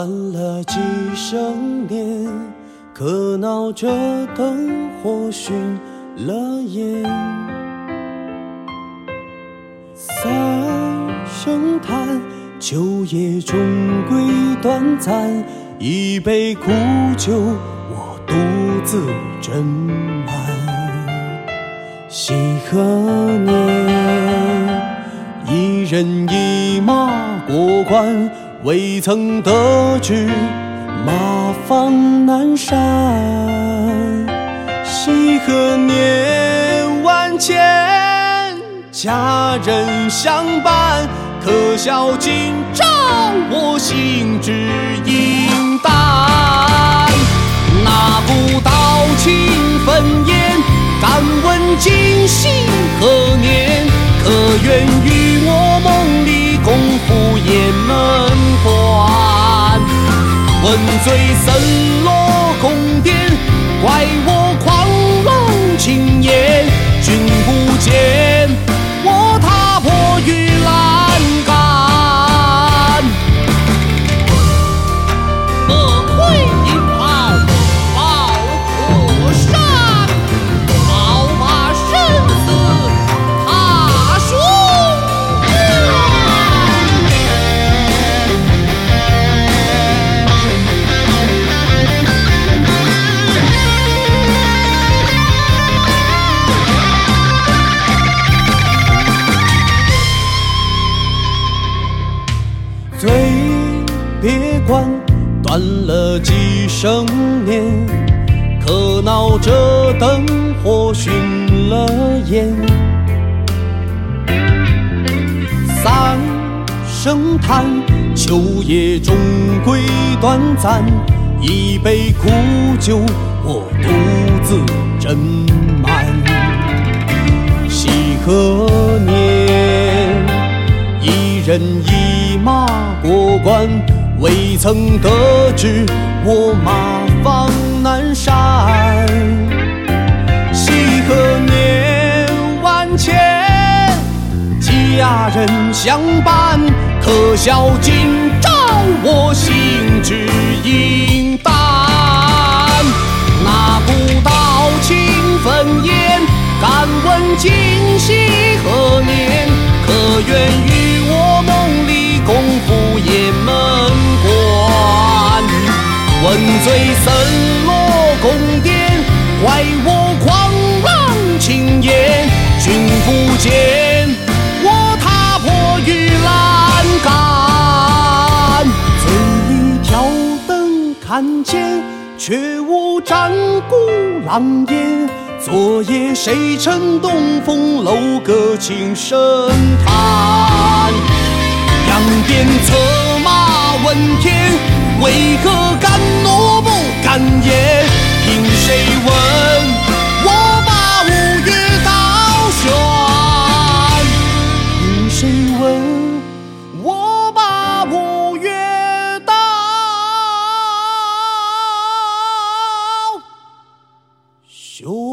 断了几生年，可恼这灯火熏了眼。三声叹，秋夜终归短暂，一杯苦酒我独自斟满。喜何年，一人一马过关，未曾得知马放南山。喜何年，万千佳人相伴，可笑今朝我心只影淡。那古道情纷烟，敢问今夕何年？可愿与我梦里共赴雁门关？问罪森罗宫殿，怪我狂妄轻言。君不见我踏破玉栏杆，何愧引炮报河山，宝马生死踏书。醉别关，断了几生年，可恼这灯火熏了眼。三声叹，秋夜终归短暂，一杯苦酒我独自斟满。喜何年，一人一马过关，未曾得知我马放南山。喜何年，万千佳人相伴，可笑今朝我心只影淡。那古道情纷烟，敢问今夕何年？可愿与我梦里共赴雁门关？问罪森罗宫殿，怪我狂妄轻言。君不见我踏破玉栏杆，醉里挑灯看剑，却无战鼓狼烟。昨夜谁乘东风楼阁轻声叹？扬鞭策马问天，为何敢怒不敢言？凭谁问我把五岳倒悬？凭谁问我把五岳倒悬？